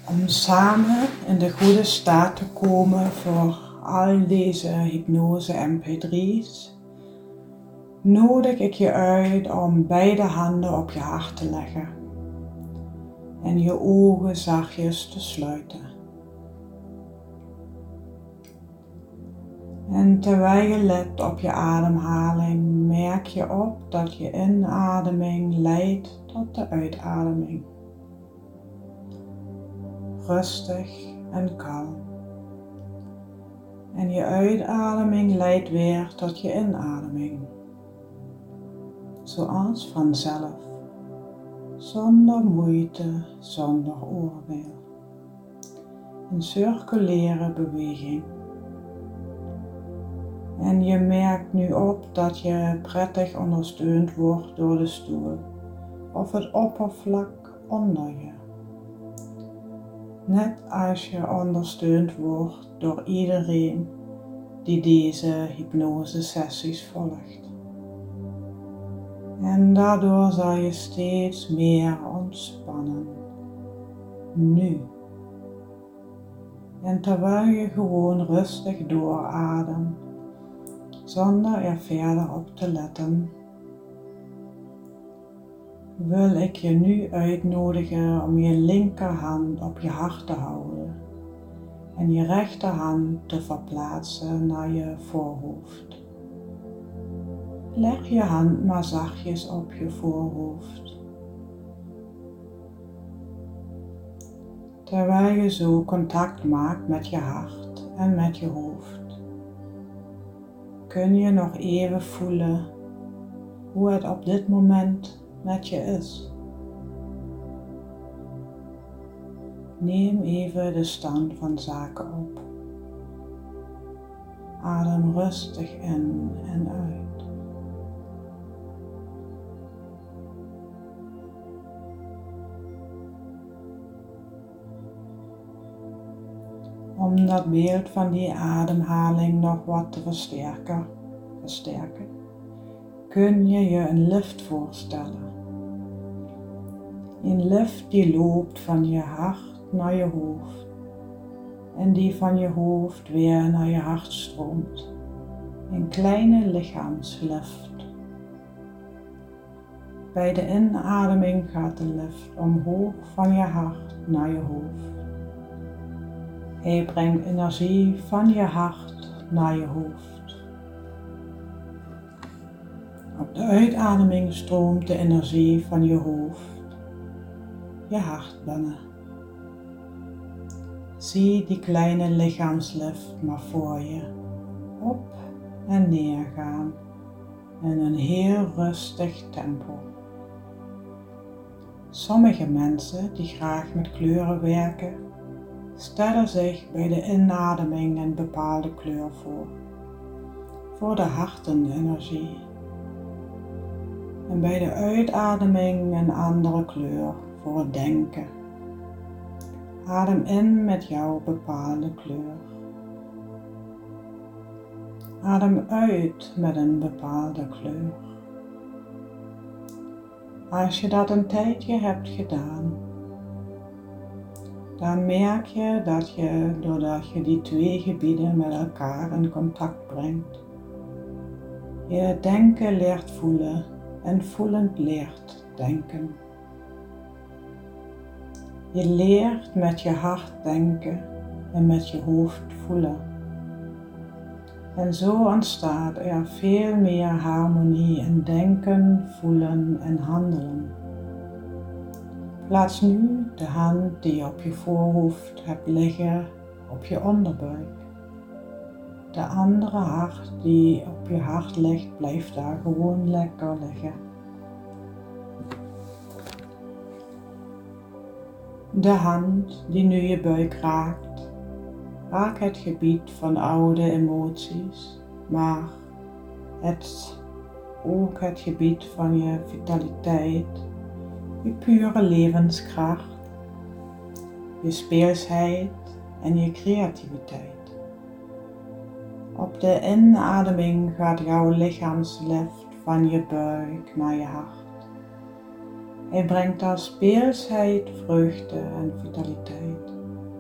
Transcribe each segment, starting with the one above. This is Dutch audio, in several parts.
Om samen in de goede staat te komen voor al deze hypnose mp3's, nodig ik je uit om beide handen op je hart te leggen en je ogen zachtjes te sluiten. En terwijl je let op je ademhaling, merk je op dat je inademing leidt tot de uitademing. Rustig en kalm. En je uitademing leidt weer tot je inademing. Zoals vanzelf, zonder moeite, zonder oordeel. Een circulaire beweging. En je merkt nu op dat je prettig ondersteund wordt door de stoel of het oppervlak onder je. Net als je ondersteund wordt door iedereen die deze hypnosesessies volgt. En daardoor zal je steeds meer ontspannen. Nu. En terwijl je gewoon rustig doorademt, zonder er verder op te letten, wil ik je nu uitnodigen om je linkerhand op je hart te houden en je rechterhand te verplaatsen naar je voorhoofd. Leg je hand maar zachtjes op je voorhoofd. Terwijl je zo contact maakt met je hart en met je hoofd, kun je nog even voelen hoe het op dit moment met je is. Neem even de stand van zaken op. Adem rustig in en uit. Om dat beeld van die ademhaling nog wat te versterken, kun je je een lift voorstellen. Een lift die loopt van je hart naar je hoofd en die van je hoofd weer naar je hart stroomt. Een kleine lichaamslift. Bij de inademing gaat de lift omhoog van je hart naar je hoofd. Hij brengt energie van je hart naar je hoofd. Op de uitademing stroomt de energie van je hoofd je hart binnen. Zie die kleine lichaamslift maar voor je op en neer gaan in een heel rustig tempo. Sommige mensen die graag met kleuren werken, stellen zich bij de inademing een bepaalde kleur voor de hartenenergie. En bij de uitademing een andere kleur voor het denken. Adem in met jouw bepaalde kleur. Adem uit met een bepaalde kleur. Als je dat een tijdje hebt gedaan, dan merk je dat je, doordat je die twee gebieden met elkaar in contact brengt, je het denken leert voelen en voelend leert denken. Je leert met je hart denken en met je hoofd voelen. En zo ontstaat er veel meer harmonie in denken, voelen en handelen. Plaats nu de hand die je op je voorhoofd hebt liggen op je onderbuik. De andere hand die op je hart ligt, blijft daar gewoon lekker liggen. De hand die nu je buik raakt, raakt het gebied van oude emoties, maar ook het gebied van je vitaliteit, je pure levenskracht, je speelsheid en je creativiteit. Op de inademing gaat jouw lichaamslift van je buik naar je hart. Hij brengt daar speelsheid, vreugde en vitaliteit.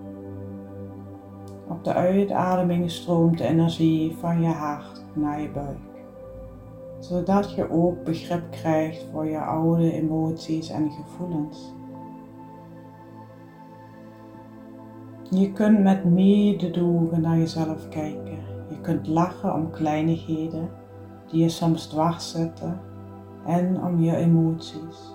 Op de uitademing stroomt de energie van je hart naar je buik, zodat je ook begrip krijgt voor je oude emoties en gevoelens. Je kunt met mededogen naar jezelf kijken. Je kunt lachen om kleinigheden die je soms dwars zitten en om je emoties.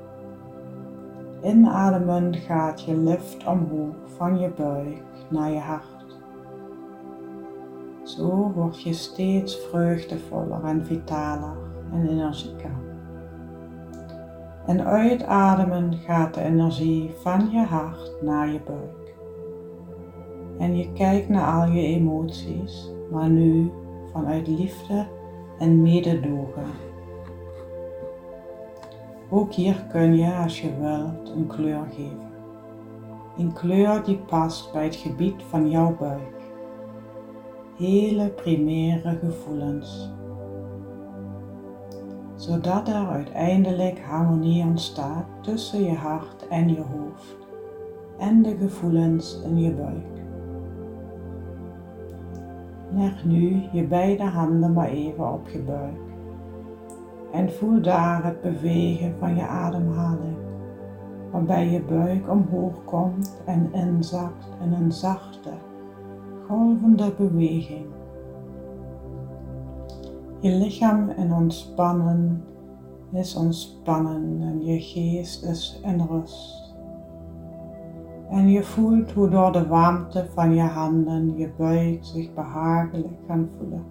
Inademen gaat je lift omhoog van je buik naar je hart. Zo word je steeds vreugdevoller en vitaler en energieker. En uitademen gaat de energie van je hart naar je buik. En je kijkt naar al je emoties, maar nu vanuit liefde en mededogen. Ook hier kun je, als je wilt, een kleur geven. Een kleur die past bij het gebied van jouw buik. Hele primaire gevoelens. Zodat er uiteindelijk harmonie ontstaat tussen je hart en je hoofd en de gevoelens in je buik. Leg nu je beide handen maar even op je buik en voel daar het bewegen van je ademhaling, waarbij je buik omhoog komt en inzakt in een zachte, golvende beweging. Je lichaam is ontspannen en je geest is in rust. En je voelt hoe door de warmte van je handen je buik zich behagelijk gaan voelen.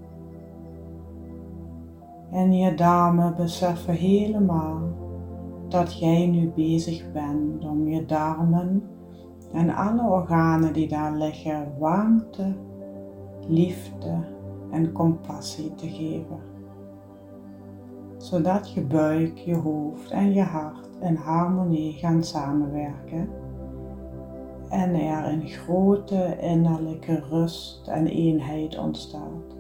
En je darmen beseffen helemaal dat jij nu bezig bent om je darmen en alle organen die daar liggen warmte, liefde en compassie te geven. Zodat je buik, je hoofd en je hart in harmonie gaan samenwerken. En er een grote innerlijke rust en eenheid ontstaat.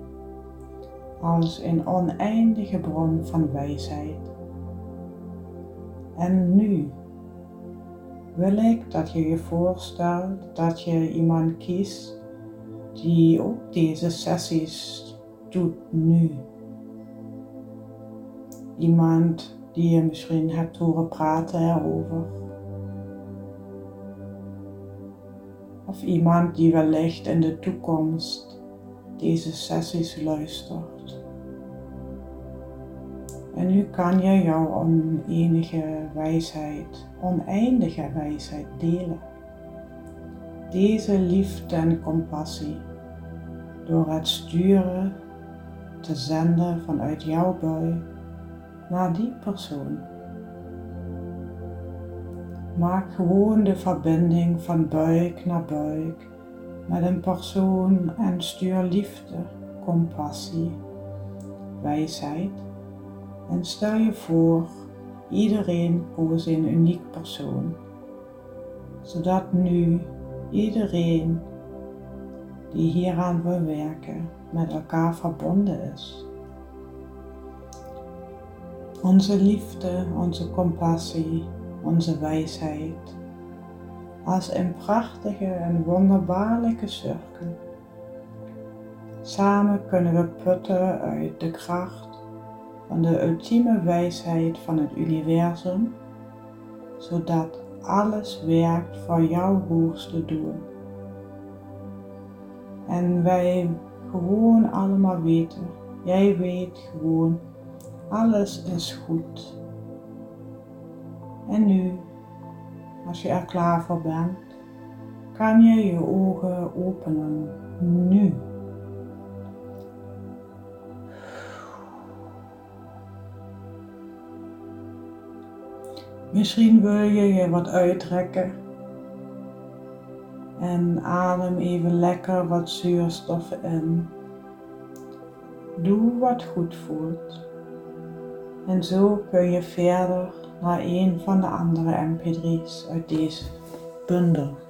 Als een oneindige bron van wijsheid. En nu wil ik dat je je voorstelt dat je iemand kiest die ook deze sessies doet nu. Iemand die je misschien hebt horen praten erover. Of iemand die wellicht in de toekomst deze sessies luistert. En nu kan je jouw oneindige wijsheid delen. Deze liefde en compassie door het sturen te zenden vanuit jouw buik naar die persoon. Maak gewoon de verbinding van buik naar buik met een persoon en stuur liefde, compassie, wijsheid en stel je voor, iedereen koos een uniek persoon, zodat nu iedereen die hieraan wil werken met elkaar verbonden is. Onze liefde, onze compassie, onze wijsheid, als een prachtige en wonderbaarlijke cirkel. Samen kunnen we putten uit de kracht van de ultieme wijsheid van het universum, zodat alles werkt voor jouw hoogste doel. En wij gewoon allemaal weten, jij weet gewoon, alles is goed. En nu, als je er klaar voor bent, kan je je ogen openen. Nu. Misschien wil je je wat uitrekken en adem even lekker wat zuurstof in. Doe wat goed voelt. En zo kun je verder naar een van de andere mp3's uit deze bundel.